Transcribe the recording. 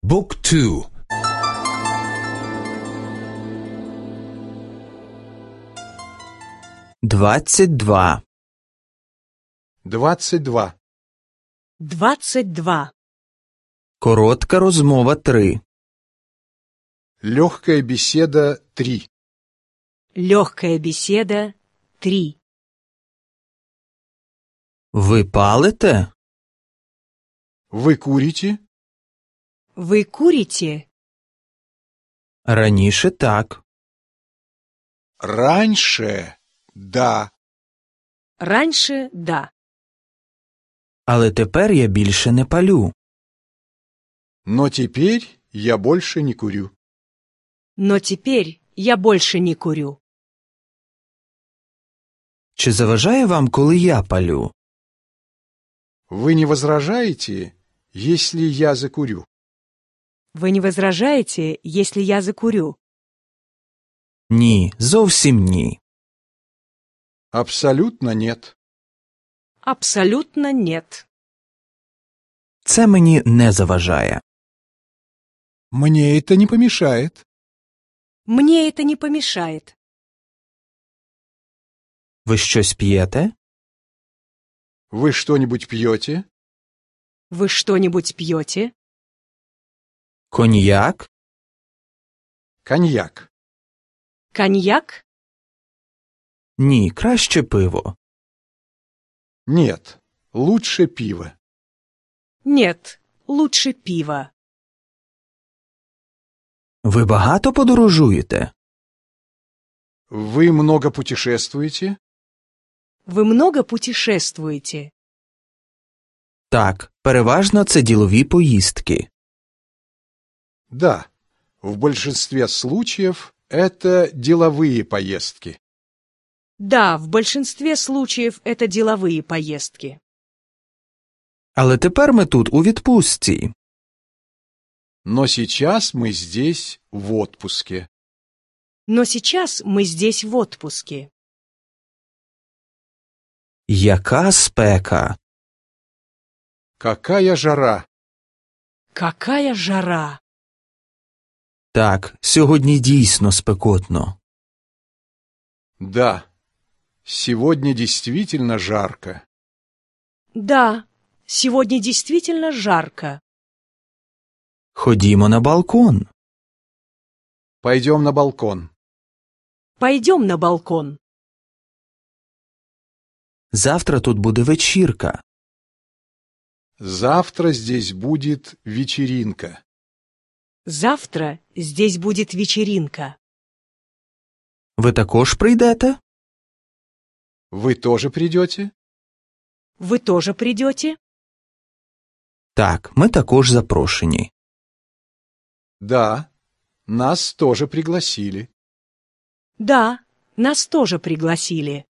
Book 2. 22. 22. 22. Коротка розмова 3. Легкая беседа 3. Легкая беседа 3. Ви палите? Вы курите? Вы курите? Раніше так. Раньше – да. Раньше – да. Але тепер я більше не палю. Но теперь я больше не курю. Но теперь я больше не курю. Чи заважає вам, коли я палю? Вы не возражаете, если я закурю? Вы не возражаете, если я закурю? Ні, зовсім ні. Абсолютно нет. Абсолютно нет. Це мені не заважає. Мне это не помешает. Мне это не помешает. Ви щось п'єте? Вы что-нибудь пьете? Вы что-нибудь пьете? Коньяк? Коньяк. Коньяк? Ні, краще пиво. Нет, лучше пиво. Нет, лучше пиво. Ви багато подорожуєте? Вы много путешествуете? Вы много путешествуете? Так, переважно це ділові поїздки. Да, в большинстве случаев это деловые поездки. Да, в большинстве случаев это деловые поездки. Але тепер ми тут у відпустці. Но сейчас мы здесь в отпуске. Но сейчас мы здесь в отпуске. Яка спека? Какая жара! Какая жара! Так, сьогодні дійсно спекотно. Да, сегодня действительно жарко. Да, сегодня действительно жарко. Ходімо на балкон. Пойдем на балкон. Пойдем на балкон. Завтра тут буде вечірка. Завтра здесь будет вечеринка. Завтра здесь будет вечеринка. Ви також прийдете? Вы тоже придете? Вы тоже придете? Так, ми також запрошені. Да, нас тоже пригласили. Да, нас тоже пригласили.